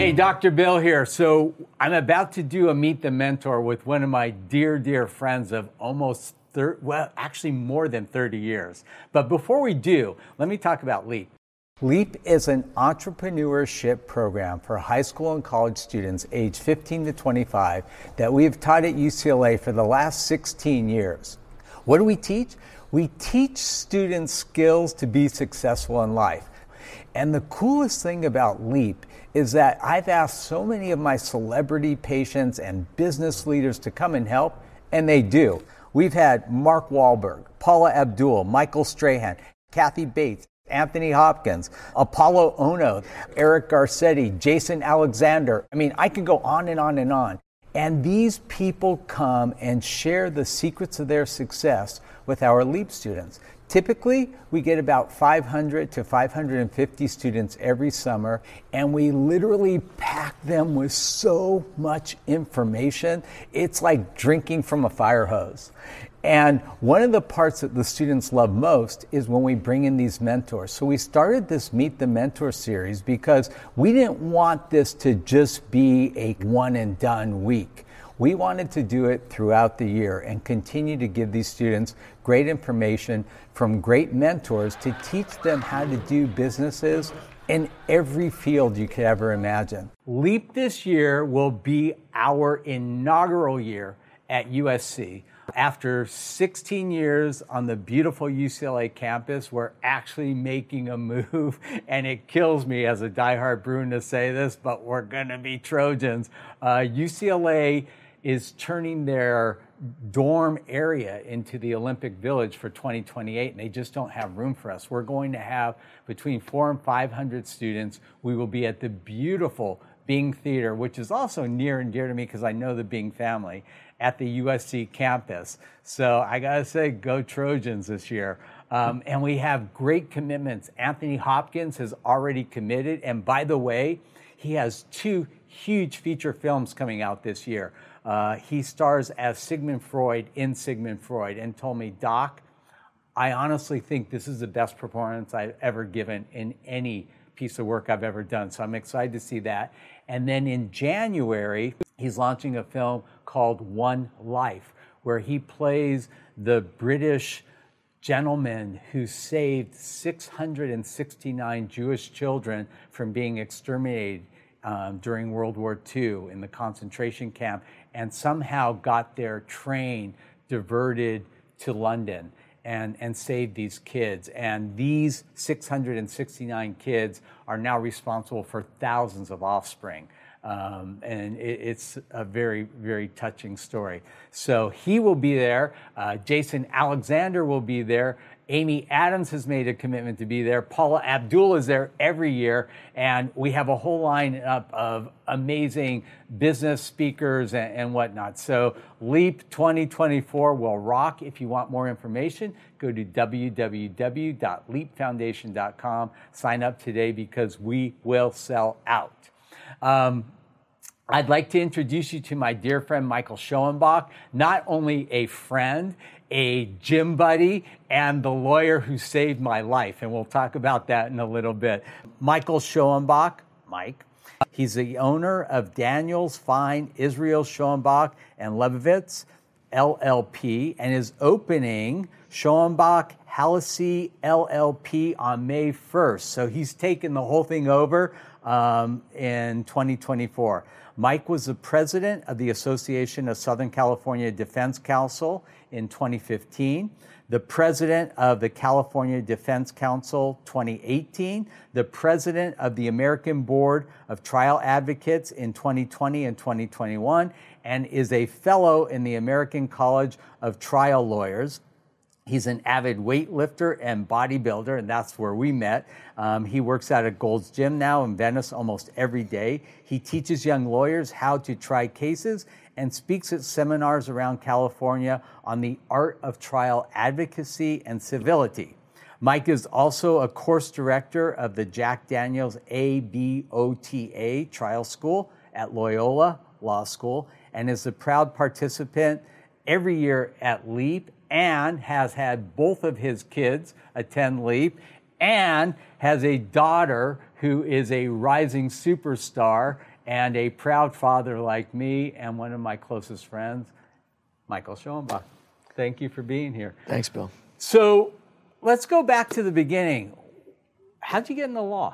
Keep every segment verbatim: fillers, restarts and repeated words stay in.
Hey, Doctor Bill here. So I'm about to do a Meet the Mentor with one of my dear, dear friends of almost thirty, well, actually more than thirty years. But before we do, let me talk about LEAP. LEAP is an entrepreneurship program for high school and college students aged fifteen to twenty-five that we've taught at U C L A for the last sixteen years. What do we teach? We teach students skills to be successful in life. And the coolest thing about LEAP is that I've asked so many of my celebrity patients and business leaders to come and help, and they do. We've had Mark Wahlberg, Paula Abdul, Michael Strahan, Kathy Bates, Anthony Hopkins, Apollo Ono, Eric Garcetti, Jason Alexander. I mean, I can go on and on and on. And these people come and share the secrets of their success with our LEAP students. Typically, we get about five hundred to five hundred fifty students every summer, and we literally pack them with so much information. It's like drinking from a fire hose. And one of the parts that the students love most is when we bring in these mentors. So we started this Meet the Mentor series because we didn't want this to just be a one and done week. We wanted to do it throughout the year and continue to give these students great information from great mentors to teach them how to do businesses in every field you could ever imagine. LEAP this year will be our inaugural year at U S C. After sixteen years on the beautiful U C L A campus, we're actually making a move, and it kills me as a diehard Bruin to say this, but we're going to be Trojans. Uh, U C L A is turning their dorm area into the Olympic Village for twenty twenty-eight, and they just don't have room for us. We're going to have between four and five hundred students. We will be at the beautiful Bing Theater, which is also near and dear to me because I know the Bing family, at the U S C campus. So I gotta say, go Trojans this year. Um, and we have great commitments. Anthony Hopkins has already committed, and by the way, he has two huge feature films coming out this year. Uh, he stars as Sigmund Freud in Sigmund Freud, and told me, Doc, I honestly think this is the best performance I've ever given in any piece of work I've ever done. So I'm excited to see that. And then in January, he's launching a film called One Life, where he plays the British gentleman who saved six hundred sixty-nine Jewish children from being exterminated um, during World War Two in the concentration camp, and somehow got their train diverted to London and, and saved these kids. And these six hundred sixty-nine kids are now responsible for thousands of offspring. Um, and it, it's a very, very touching story. So he will be there. Uh, Jason Alexander will be there. Amy Adams has made a commitment to be there. Paula Abdul is there every year. And we have a whole lineup of amazing business speakers and, and whatnot. So LEAP twenty twenty-four will rock. If you want more information, go to w w w dot leap foundation dot com. Sign up today because we will sell out. Um, I'd like to introduce you to my dear friend, Michael Schoenbach, not only a friend, a gym buddy, and the lawyer who saved my life. And we'll talk about that in a little bit. Michael Schoenbach, Mike, he's the owner of Daniels Fine Israel Schoenbach and Levovitz, L L P, and is opening Schoenbach Hallisey L L P on May first. So he's taken the whole thing over um, in twenty twenty-four. Mike was the president of the Association of Southern California Defense Council in twenty fifteen, the president of the California Defense Council twenty eighteen, the president of the American Board of Trial Advocates in twenty twenty and twenty twenty-one, and is a fellow in the American College of Trial Lawyers. He's an avid weightlifter and bodybuilder, and that's where we met. Um, he works out at Gold's Gym now in Venice almost every day. He teaches young lawyers how to try cases and speaks at seminars around California on the art of trial advocacy and civility. Mike is also a course director of the Jack Daniels A B O T A Trial School at Loyola Law School, and is a proud participant every year at LEAP, and has had both of his kids attend LEAP, and has a daughter who is a rising superstar and a proud father like me, and one of my closest friends, Michael Schoenbach. Thank you for being here. Thanks, Bill. So let's go back to the beginning. How'd you get in the law?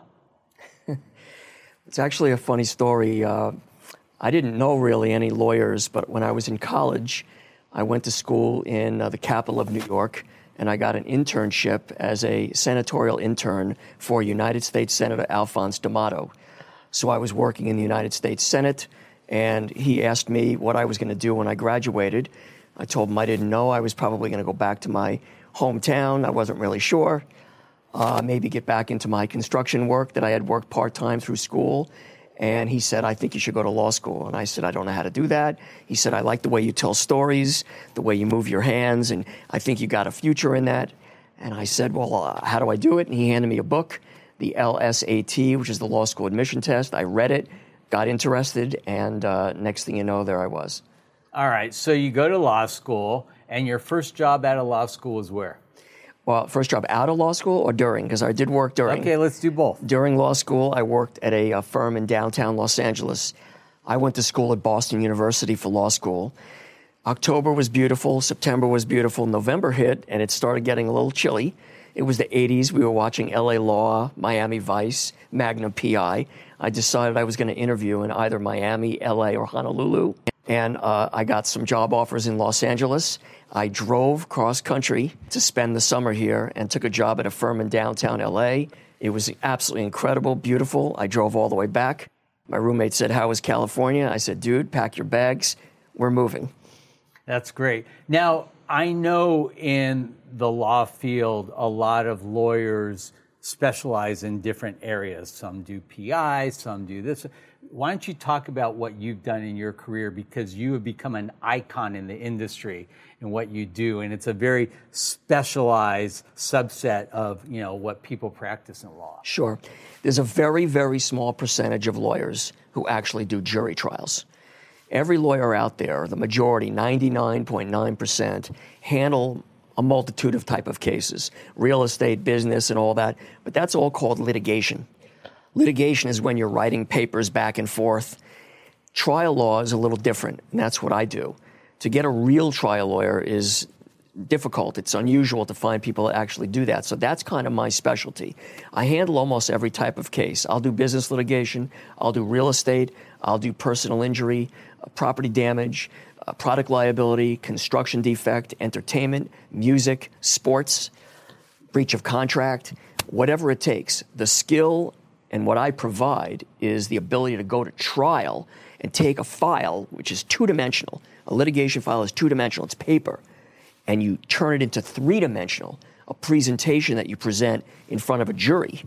It's actually a funny story. Uh, I didn't know really any lawyers, but when I was in college, I went to school in uh, the capital of New York, and I got an internship as a senatorial intern for United States Senator Alphonse D'Amato. So I was working in the United States Senate, and he asked me what I was going to do when I graduated. I told him I didn't know. I was probably going to go back to my hometown. I wasn't really sure. Uh, maybe get back into my construction work that I had worked part-time through school. And he said, I think you should go to law school. And I said, I don't know how to do that. He said, I like the way you tell stories, the way you move your hands, and I think you got a future in that. And I said, well, uh, how do I do it? And he handed me a book, the L S A T, which is the law school admission test. I read it, got interested, and uh, next thing you know, there I was. All right, so you go to law school, and your first job out of law school was where? Well, first job out of law school or during? Because I did work during. Okay, let's do both. During law school, I worked at a, a firm in downtown Los Angeles. I went to school at Boston University for law school. October was beautiful. September was beautiful. November hit, and it started getting a little chilly. It was the eighties. We were watching L A Law, Miami Vice, Magnum P I. I decided I was going to interview in either Miami, L A, or Honolulu. And uh, I got some job offers in Los Angeles. I drove cross-country to spend the summer here and took a job at a firm in downtown L A. It was absolutely incredible, beautiful. I drove all the way back. My roommate said, how was California? I said, dude, pack your bags. We're moving. That's great. Now, I know in the law field, a lot of lawyers specialize in different areas. Some do P I, some do this. Why don't you talk about what you've done in your career, because you have become an icon in the industry in what you do, and it's a very specialized subset of, you know, what people practice in law. Sure. There's a very, very small percentage of lawyers who actually do jury trials. Every lawyer out there, the majority, ninety-nine point nine percent, handle a multitude of type of cases, real estate, business, and all that, but that's all called litigation. Litigation is when you're writing papers back and forth. Trial law is a little different, and that's what I do. To get a real trial lawyer is difficult. It's unusual to find people that actually do that. So that's kind of my specialty. I handle almost every type of case. I'll do business litigation. I'll do real estate. I'll do personal injury, uh, property damage, uh, product liability, construction defect, entertainment, music, sports, breach of contract, whatever it takes. The skill and what I provide is the ability to go to trial and take a file, which is two-dimensional. A litigation file is two-dimensional. It's paper. And you turn it into three-dimensional, a presentation that you present in front of a jury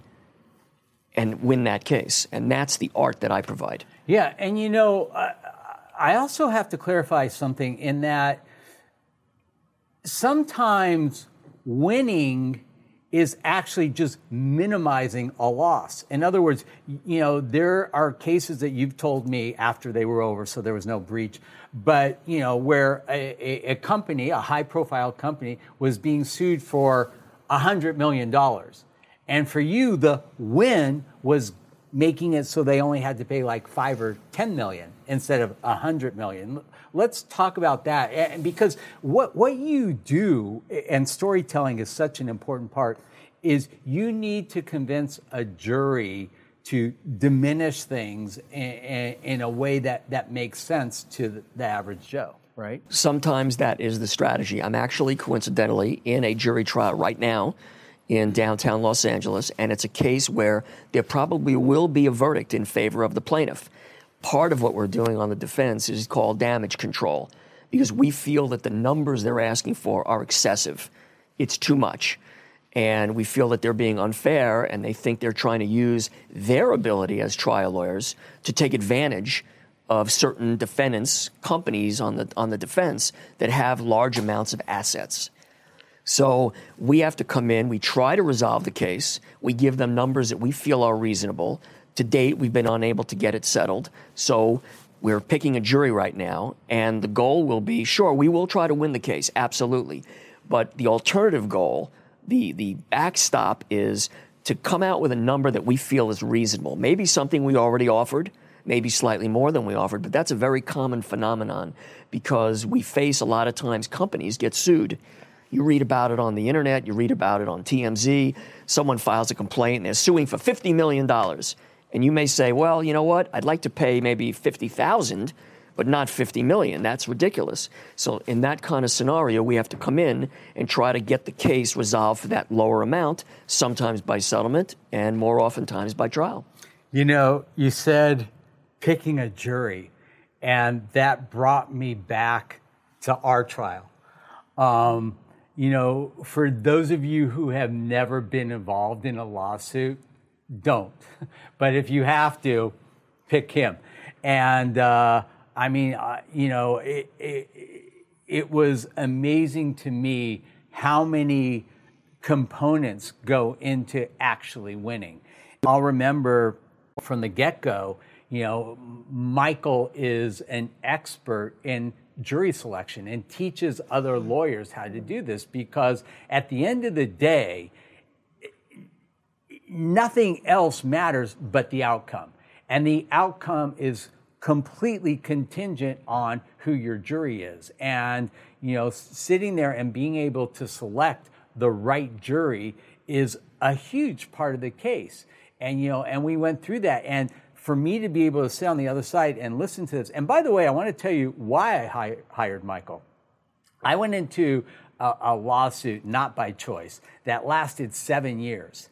and win that case. And that's the art that I provide. Yeah, and you know, I, I also have to clarify something in that sometimes winning is actually just minimizing a loss. In other words, you know, there are cases that you've told me after they were over, so there was no breach, but, you know, where a, a, a company, a high-profile company, was being sued for one hundred million dollars. And for you, the win was making it so they only had to pay like five or ten million instead of one hundred million. Let's talk about that. And because what, what you do, and storytelling is such an important part, is you need to convince a jury to diminish things in, in, in a way that, that makes sense to the, the average Joe, right? Sometimes that is the strategy. I'm actually, coincidentally, in a jury trial right now in downtown Los Angeles, and it's a case where there probably will be a verdict in favor of the plaintiff. Part of what we're doing on the defense is called damage control, because we feel that the numbers they're asking for are excessive. It's too much. And we feel that they're being unfair, and they think they're trying to use their ability as trial lawyers to take advantage of certain defendants, companies on the on the defense that have large amounts of assets. So we have to come in, we try to resolve the case, we give them numbers that we feel are reasonable. To date, we've been unable to get it settled. So we're picking a jury right now, and the goal will be, sure, we will try to win the case, absolutely. But the alternative goal, the, the backstop, is to come out with a number that we feel is reasonable. Maybe something we already offered, maybe slightly more than we offered, but that's a very common phenomenon because we face a lot of times companies get sued. You read about it on the internet, you read about it on T M Z, someone files a complaint and they're suing for fifty million dollars. And you may say, well, you know what, I'd like to pay maybe fifty thousand dollars, but not fifty million dollars. That's ridiculous. So in that kind of scenario, we have to come in and try to get the case resolved for that lower amount, sometimes by settlement and more oftentimes by trial. You know, you said picking a jury, and that brought me back to our trial. Um, you know, for those of you who have never been involved in a lawsuit, don't. But if you have to, pick him. And uh, I mean, uh, you know, it, it, it was amazing to me how many components go into actually winning. I'll remember from the get-go, you know, Michael is an expert in jury selection and teaches other lawyers how to do this because at the end of the day, nothing else matters but the outcome. And the outcome is completely contingent on who your jury is. And, you know, sitting there and being able to select the right jury is a huge part of the case. And, you know, and we went through that. And for me to be able to sit on the other side and listen to this, and by the way, I want to tell you why I hi- hired Michael. I went into a, a lawsuit, not by choice, that lasted seven years.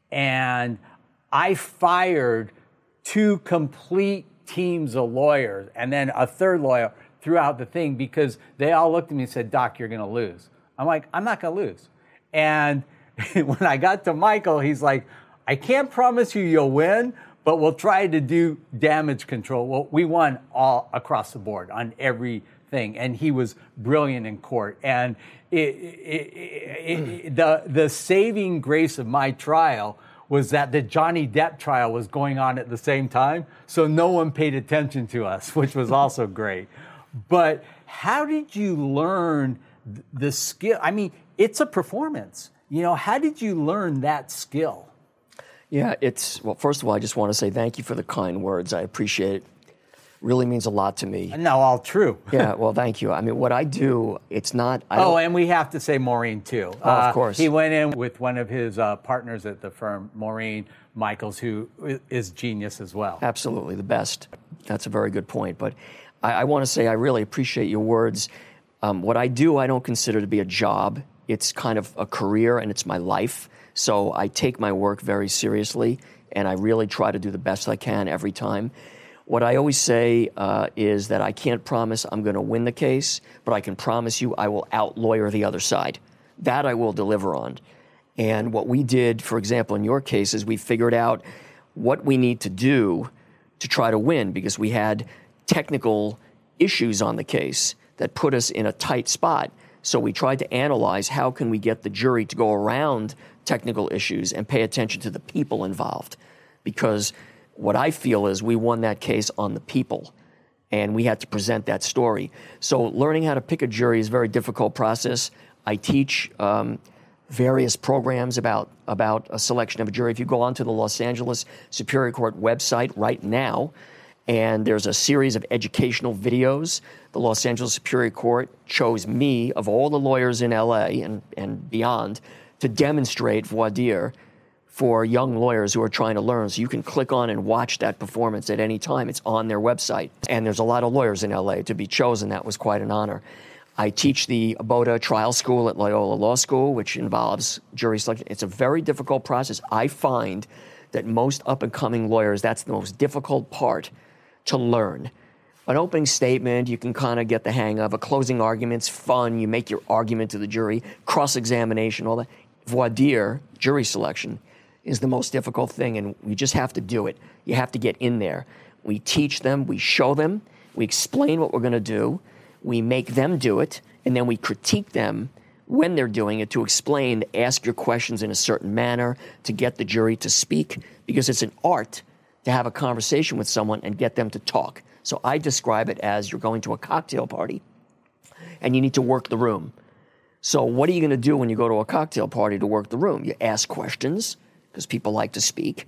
And I fired two complete teams of lawyers and then a third lawyer throughout the thing because they all looked at me and said, Doc, you're going to lose. I'm like, I'm not going to lose. And when I got to Michael, he's like, I can't promise you you'll win, but we'll try to do damage control. Well, we won all across the board on everything, and he was brilliant in court. And it, it, it, it, the the saving grace of my trial was that the Johnny Depp trial was going on at the same time, so no one paid attention to us, which was also great. But how did you learn the skill? I mean, it's a performance. You know, how did you learn that skill? Yeah, it's, well, first of all, I just want to say thank you for the kind words. I appreciate it. Really means a lot to me. No, all true. Yeah, well, thank you. I mean, what I do, it's not... I oh, and we have to say Maureen, too. Oh, of course. Uh, he went in with one of his uh, partners at the firm, Maureen Michaels, who is genius as well. Absolutely, the best. That's a very good point. But I, I want to say I really appreciate your words. Um, what I do, I don't consider to be a job. It's kind of a career, and it's my life. So I take my work very seriously, and I really try to do the best I can every time. What I always say uh, is that I can't promise I'm going to win the case, but I can promise you I will out-lawyer the other side. That I will deliver on. And what we did, for example, in your case, is we figured out what we need to do to try to win, because we had technical issues on the case that put us in a tight spot. So we tried to analyze how can we get the jury to go around technical issues and pay attention to the people involved. Because what I feel is we won that case on the people, and we had to present that story. So learning how to pick a jury is a very difficult process. I teach um, various programs about, about a selection of a jury. If you go onto the Los Angeles Superior Court website right now, and there's a series of educational videos. The Los Angeles Superior Court chose me, of all the lawyers in L A and, and beyond, to demonstrate voir dire for young lawyers who are trying to learn. So you can click on and watch that performance at any time. It's on their website. And there's a lot of lawyers in L A. To be chosen, that was quite an honor. I teach the Boda Trial School at Loyola Law School, which involves jury selection. It's a very difficult process. I find that most up-and-coming lawyers, that's the most difficult part to learn. An opening statement, you can kind of get the hang of. A closing argument's fun. You make your argument to the jury. Cross-examination, all that. Voir dire, jury selection, is the most difficult thing, and we just have to do it. You have to get in there. We teach them, we show them, we explain what we're going to do, we make them do it, and then we critique them when they're doing it to explain, ask your questions in a certain manner, to get the jury to speak, because it's an art to have a conversation with someone and get them to talk. So I describe it as you're going to a cocktail party, and you need to work the room. So what are you going to do when you go to a cocktail party to work the room? You ask questions, because people like to speak.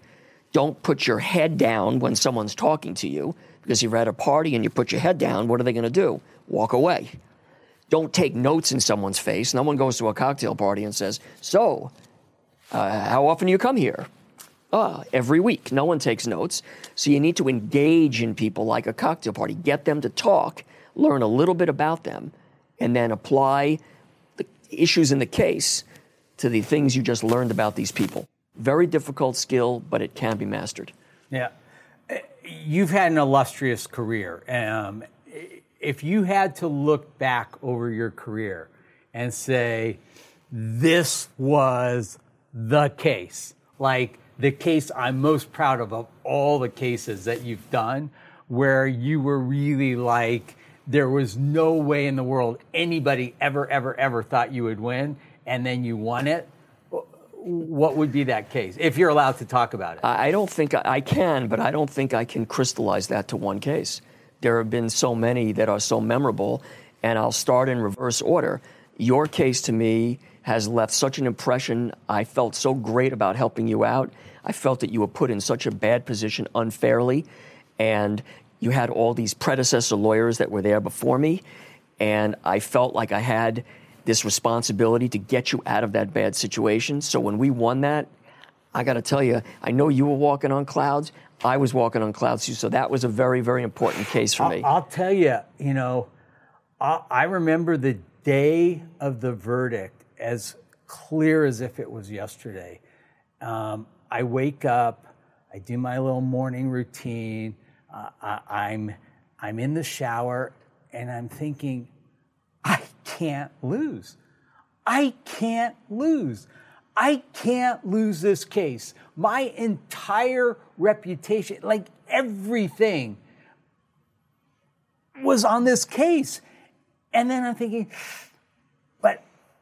Don't put your head down when someone's talking to you, because you're at a party and you put your head down, what are they going to do? Walk away. Don't take notes in someone's face. No one goes to a cocktail party and says, so, uh, how often do you come here? Uh, every week. No one takes notes. So you need to engage in people like a cocktail party. Get them to talk, learn a little bit about them, and then apply the issues in the case to the things you just learned about these people. Very difficult skill, but it can be mastered. Yeah. You've had an illustrious career. Um, if you had to look back over your career and say, this was the case, like the case I'm most proud of of all the cases that you've done, where you were really like, there was no way in the world anybody ever, ever, ever thought you would win, and then you won it, what would be that case, if you're allowed to talk about it? I don't think I, I can, but I don't think I can crystallize that to one case. There have been so many that are so memorable, and I'll start in reverse order. Your case to me has left such an impression. I felt so great about helping you out. I felt that you were put in such a bad position unfairly, and you had all these predecessor lawyers that were there before me, and I felt like I had this responsibility to get you out of that bad situation. So when we won that, I got to tell you, I know you were walking on clouds. I was walking on clouds too. So that was a very, very important case for I'll, me. I'll tell you, you know, I, I remember the day of the verdict as clear as if it was yesterday. Um, I wake up, I do my little morning routine. Uh, I, I'm, I'm in the shower, and I'm thinking, I can't lose. I can't lose. I can't lose this case. My entire reputation, like everything, was on this case. And then I'm thinking, but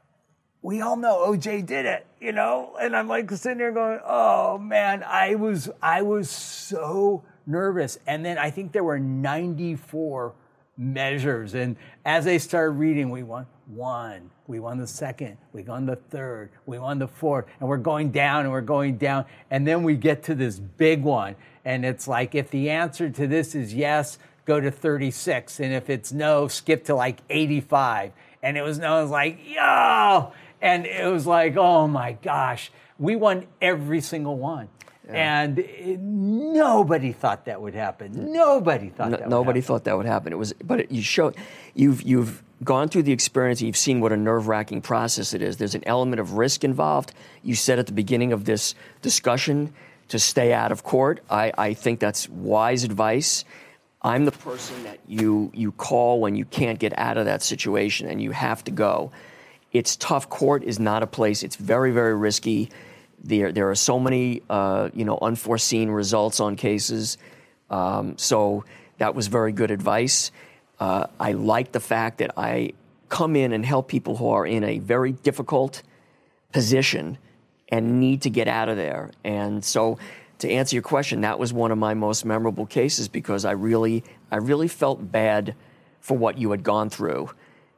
we all know O J did it, you know? And I'm like sitting there going, oh man, I was I was so nervous. And then I think there were ninety-four measures. And as I started reading, we won one, we won the second, we won the third, we won the fourth, and we're going down and we're going down. And then we get to this big one. And it's like, if the answer to this is yes, go to thirty-six. And if it's no, skip to like eighty-five. And it was no, it was like, yo! And it was like, oh my gosh, we won every single one. Yeah. And it, nobody thought that would happen. Nobody thought no, that would nobody happen. thought that would happen. It was, but it, you show, you've you've gone through the experience. You've seen what a nerve-wracking process it is. There's an element of risk involved. You said at the beginning of this discussion to stay out of court. I, I think that's wise advice. I'm the person that you you call when you can't get out of that situation and you have to go. It's tough. Court is not a place. It's very, very risky. There, there are so many, uh, you know, unforeseen results on cases. Um, so that was very good advice. Uh, I like the fact that I come in and help people who are in a very difficult position and need to get out of there. And so, to answer your question, that was one of my most memorable cases because I really, I really felt bad for what you had gone through,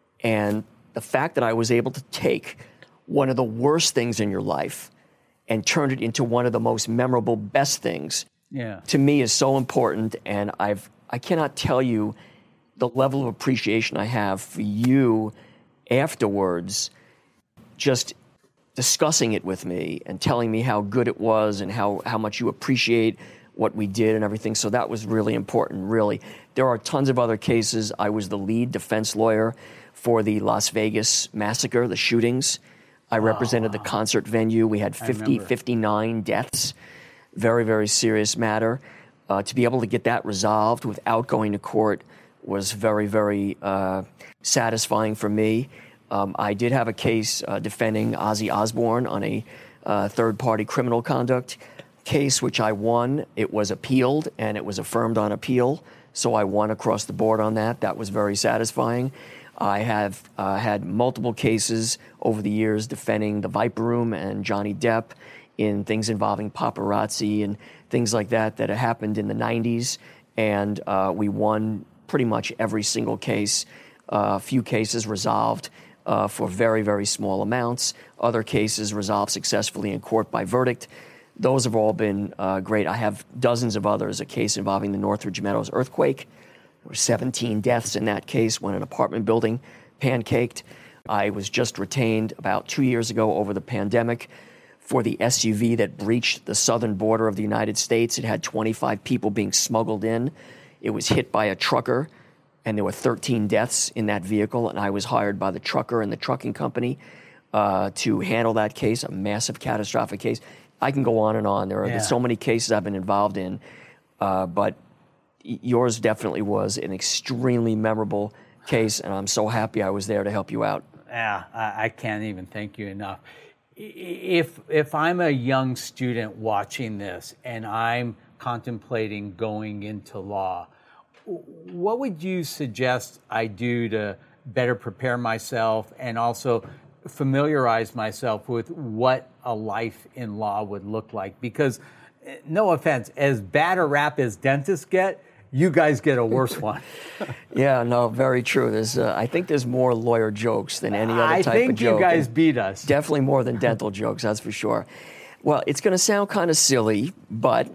and the fact that I was able to take one of the worst things in your life and turn it into one of the most memorable, best things, yeah. to me is so important. And I've, I cannot tell you the level of appreciation I have for you afterwards, just discussing it with me and telling me how good it was and how, how much you appreciate what we did and everything. So that was really important, really. There are tons of other cases. I was the lead defense lawyer for the Las Vegas massacre, the shootings. I represented oh, wow. the concert venue. We had fifty, fifty-nine deaths. Very, very serious matter. Uh, to be able to get that resolved without going to court was very, very uh, satisfying for me. Um, I did have a case uh, defending Ozzy Osbourne on a uh, third-party criminal conduct case, which I won. It was appealed, and it was affirmed on appeal, so I won across the board on that. That was very satisfying. I have uh, had multiple cases over the years defending the Viper Room and Johnny Depp in things involving paparazzi and things like that that had happened in the nineties, and uh, we won pretty much every single case. A uh, few cases resolved uh, for very, very small amounts. Other cases resolved successfully in court by verdict. Those have all been uh, great. I have dozens of others, a case involving the Northridge Meadows earthquake. There were seventeen deaths in that case when an apartment building pancaked. I was just retained about two years ago over the pandemic for the S U V that breached the southern border of the United States. It had twenty-five people being smuggled in. It was hit by a trucker, and there were thirteen deaths in that vehicle, and I was hired by the trucker and the trucking company uh, to handle that case, a massive catastrophic case. I can go on and on. There are Yeah. so many cases I've been involved in, uh, but yours definitely was an extremely memorable case, and I'm so happy I was there to help you out. Yeah, I, I can't even thank you enough. If if I'm a young student watching this and I'm contemplating going into law, what would you suggest I do to better prepare myself and also familiarize myself with what a life in law would look like? Because, no offense, as bad a rap as dentists get, you guys get a worse one. Yeah, no, very true. There's, uh, I think there's more lawyer jokes than any other I type think of joke. you guys and beat us. Definitely more than dental jokes, that's for sure. Well, it's going to sound kind of silly, but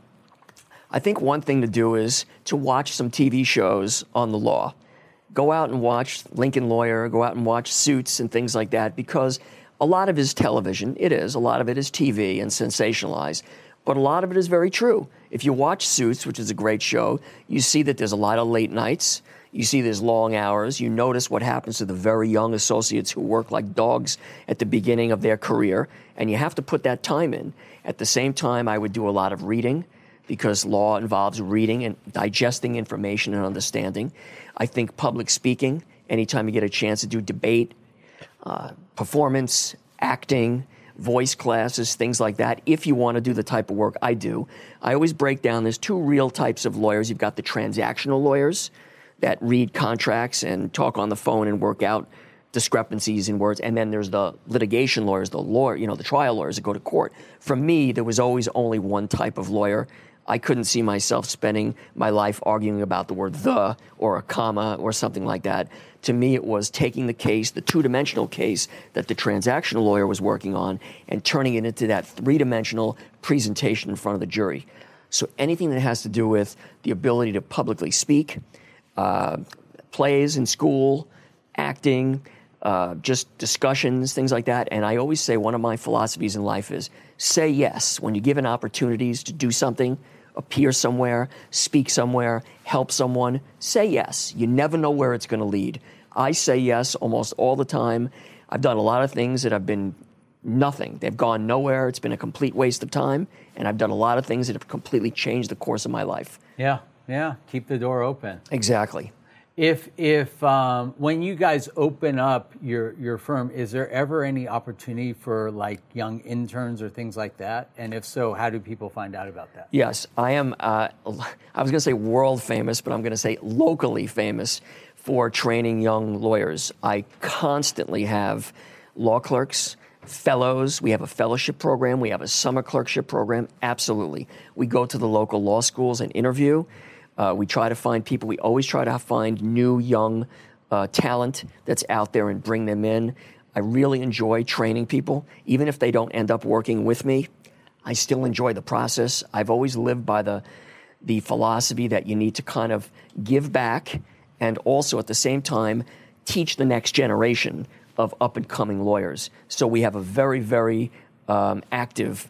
I think one thing to do is to watch some T V shows on the law. Go out and watch Lincoln Lawyer, go out and watch Suits and things like that, because a lot of it is television. It is. A lot of it is T V and sensationalized. But a lot of it is very true. If you watch Suits, which is a great show, you see that there's a lot of late nights. You see there's long hours. You notice what happens to the very young associates who work like dogs at the beginning of their career, and you have to put that time in. At the same time, I would do a lot of reading, because law involves reading and digesting information and understanding. I think public speaking, anytime you get a chance to do debate, uh, performance, acting, voice classes, things like that, if you want to do the type of work I do. I always break down, there's two real types of lawyers. You've got the transactional lawyers that read contracts and talk on the phone and work out discrepancies in words. And then there's the litigation lawyers, the lawyer, you know, the trial lawyers that go to court. For me, there was always only one type of lawyer. I couldn't see myself spending my life arguing about the word the or a comma or something like that. To me, it was taking the case, the two-dimensional case that the transactional lawyer was working on, and turning it into that three-dimensional presentation in front of the jury. So anything that has to do with the ability to publicly speak, uh, plays in school, acting, uh, just discussions, things like that. And I always say one of my philosophies in life is say yes. When you're given opportunities to do something, appear somewhere, speak somewhere, help someone, say yes. You never know where it's going to lead. I say yes almost all the time. I've done a lot of things that have been nothing. They've gone nowhere. It's been a complete waste of time. And I've done a lot of things that have completely changed the course of my life. Yeah, yeah. Keep the door open. Exactly. If if um, when you guys open up your your firm, is there ever any opportunity for like young interns or things like that? And if so, how do people find out about that? Yes, I am. Uh, I was going to say world famous, but I'm going to say locally famous for training young lawyers. I constantly have law clerks, fellows. We have a fellowship program. We have a summer clerkship program. Absolutely. We go to the local law schools and interview. Uh, we try to find people. We always try to find new, young uh, talent that's out there and bring them in. I really enjoy training people. Even if they don't end up working with me, I still enjoy the process. I've always lived by the, the philosophy that you need to kind of give back and also at the same time teach the next generation of up-and-coming lawyers. So we have a very, very um, active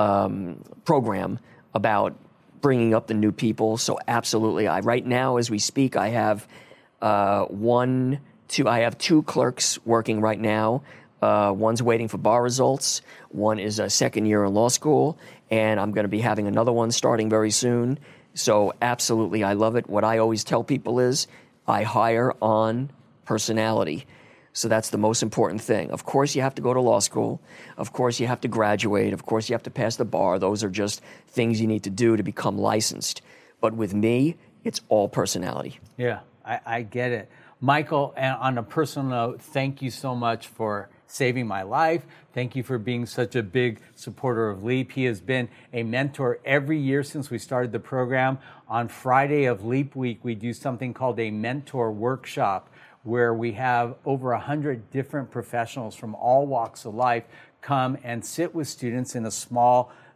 um, program about bringing up the new people. So absolutely, I right now as we speak, I have uh, one, two. I have two clerks working right now. Uh, one's waiting for bar results. One is a second year in law school, and I'm going to be having another one starting very soon. So absolutely, I love it. What I always tell people is I hire on personality. So that's the most important thing. Of course, you have to go to law school. Of course, you have to graduate. Of course, you have to pass the bar. Those are just things you need to do to become licensed. But with me, it's all personality. Yeah, I, I get it. Michael, on a personal note, thank you so much for saving my life. Thank you for being such a big supporter of LEAP. He has been a mentor every year since we started the program. On Friday of LEAP Week, we do something called a mentor workshop, where we have over one hundred different professionals from all walks of life come and sit with students in a small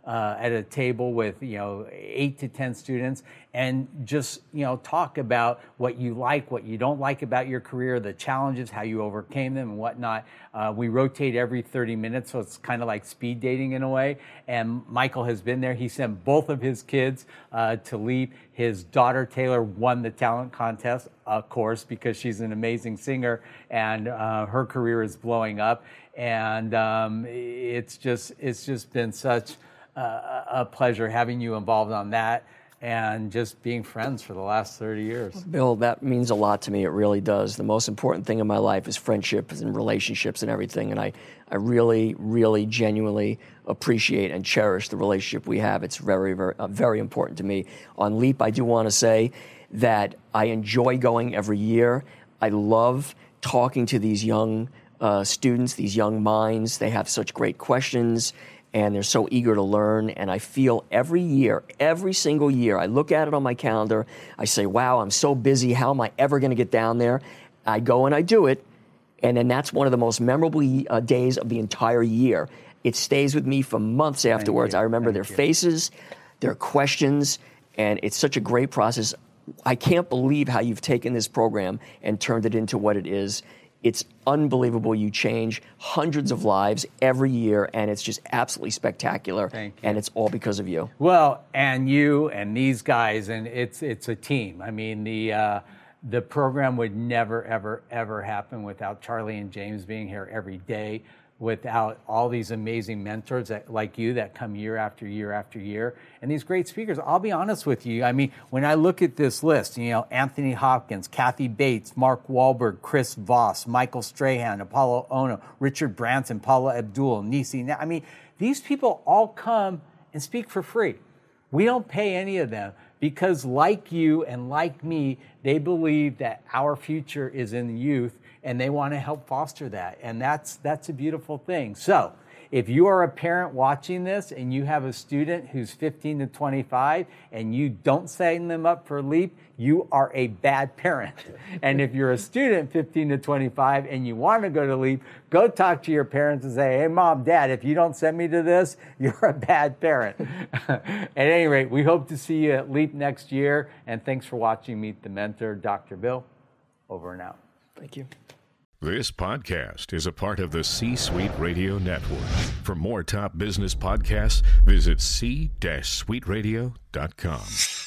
uh, at a table with, you know, eight to ten students and just, you know, talk about what you like, what you don't like about your career, the challenges, how you overcame them and whatnot. Uh, we rotate every thirty minutes, so it's kind of like speed dating in a way. And Michael has been there. He sent both of his kids uh, to LEAP. His daughter, Taylor, won the talent contest, of course, because she's an amazing singer and uh, her career is blowing up. And um, it's just it's just been such uh, a pleasure having you involved on that and just being friends for the last thirty years. Bill, that means a lot to me. It really does. The most important thing in my life is friendships and relationships and everything. And I, I really, really genuinely appreciate and cherish the relationship we have. It's very, very, uh, very important to me. On LEAP, I do want to say that I enjoy going every year. I love talking to these young uh, students, these young minds. They have such great questions, and they're so eager to learn. And I feel every year, every single year, I look at it on my calendar, I say, wow, I'm so busy, how am I ever going to get down there? I go and I do it, and then that's one of the most memorable uh, days of the entire year. It stays with me for months afterwards. I remember Thank their you. faces, their questions, and it's such a great process. I can't believe how you've taken this program and turned it into what it is. It's unbelievable. You change hundreds of lives every year, and it's just absolutely spectacular. Thank you. And it's all because of you. Well, and you and these guys, and it's it's a team. I mean, the uh, the program would never, ever, ever happen without Charlie and James being here every day, without all these amazing mentors that, like you that come year after year after year, and these great speakers. I'll be honest with you. I mean, when I look at this list, you know, Anthony Hopkins, Kathy Bates, Mark Wahlberg, Chris Voss, Michael Strahan, Apollo Ono, Richard Branson, Paula Abdul, Nisi. I mean, these people all come and speak for free. We don't pay any of them because, like you and like me, they believe that our future is in the youth, and they want to help foster that. And that's that's a beautiful thing. So if you are a parent watching this and you have a student who's fifteen to twenty-five and you don't sign them up for LEAP, you are a bad parent. And if you're a student fifteen to twenty-five and you want to go to LEAP, go talk to your parents and say, hey, mom, dad, if you don't send me to this, you're a bad parent. At any rate, we hope to see you at LEAP next year. And thanks for watching Meet the Mentor. Doctor Bill, over and out. Thank you. This podcast is a part of the C-Suite Radio Network. For more top business podcasts, visit c suite radio dot com.